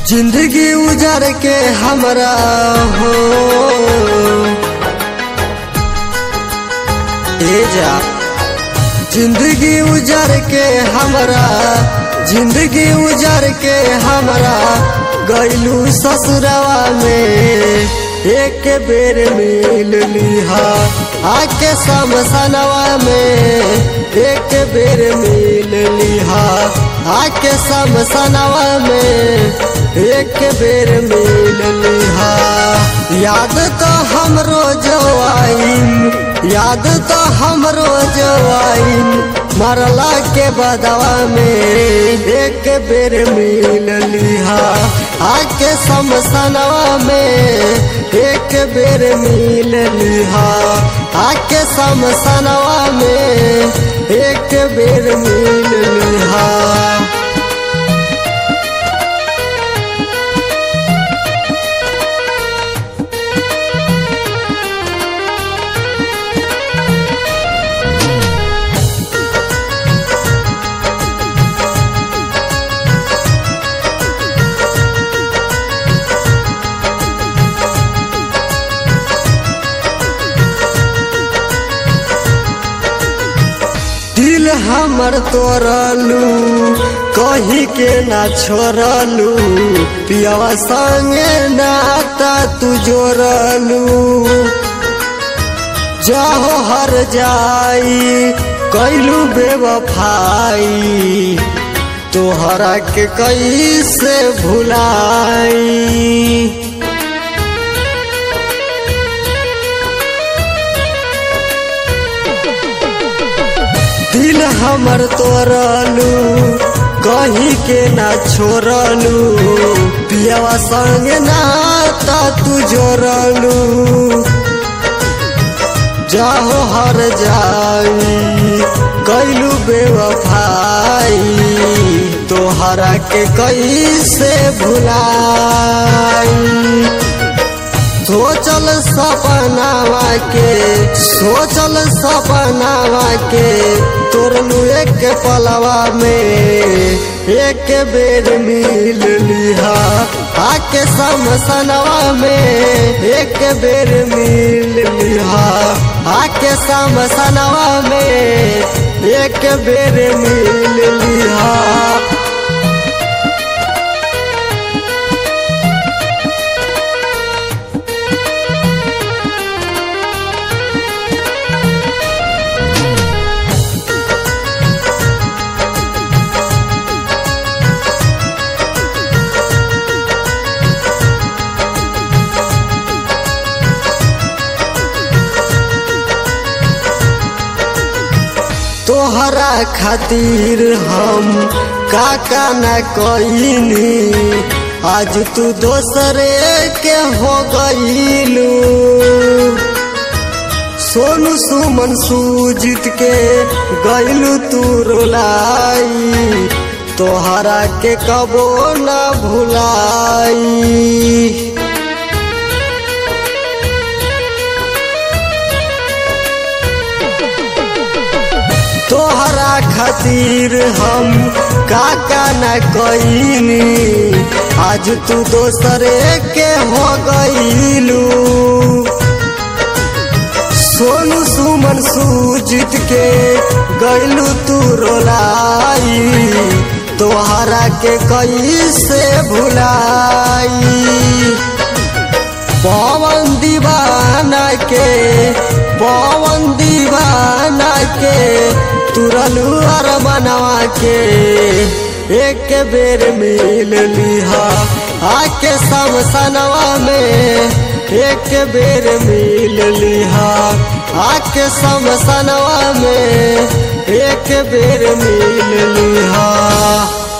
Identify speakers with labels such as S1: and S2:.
S1: जिंदगी उजर के हमरा हो जा जिंदगी उजर के हमरा जिंदगी उजर के हमरा गइलू ससुरवा में एक बेर मिल लिहा आके समसनवा में एक बेर मिल लिहा आके समसनवा में एक बेर मिल लिहा। याद तो हमरो जो आइन याद तो हमरो जो आइन मरला के बदवा में एक बेर मिल लिहा आके समसनवा में एक बेर मिल लिहा आके समसनवा में एक बेर मिल लिहा। दिल हमर तोड़लू कहीं के ना छोड़लू पियावा संगे नाता तू जोड़लू जाहो हर जाई कैलू बेवफाई तोहरा के कैसे भुलाई। दिल हमर तोड़लू कहीं के ना छोड़लू पियावा संग नाता तू जोड़लू जाहो हर जाई कैलू बेवफाई तोहरा के कैसे भुलाई। सोचल सपनावा के तोरलू एक पलवा में एक बेर मिल लिहा आके समसनवा में एक बेर मिल लिहा आके समसनवा में एक बेर मिल लिहा। तोहरा खातिर हम काका न कईनी आज तू दोसरे के हो गईलू सोनू सुमन सूजित के गईलू तू रोलाई तोहरा के कबो न भुलाई। तोहरा खातिर हम काका न कईनी आज तू दोसरे के हो गईलू सोनू सुमन सूजित के गईलू तू रोलाई तोहरा के कैसे भुलाई। पवन दीवाना के तुरलू अरमनवा के एक बेर मिल लिहा आके समसनवा में एक बेर मिल लिहा आके समसनवा में एक बेर मिल लिहा।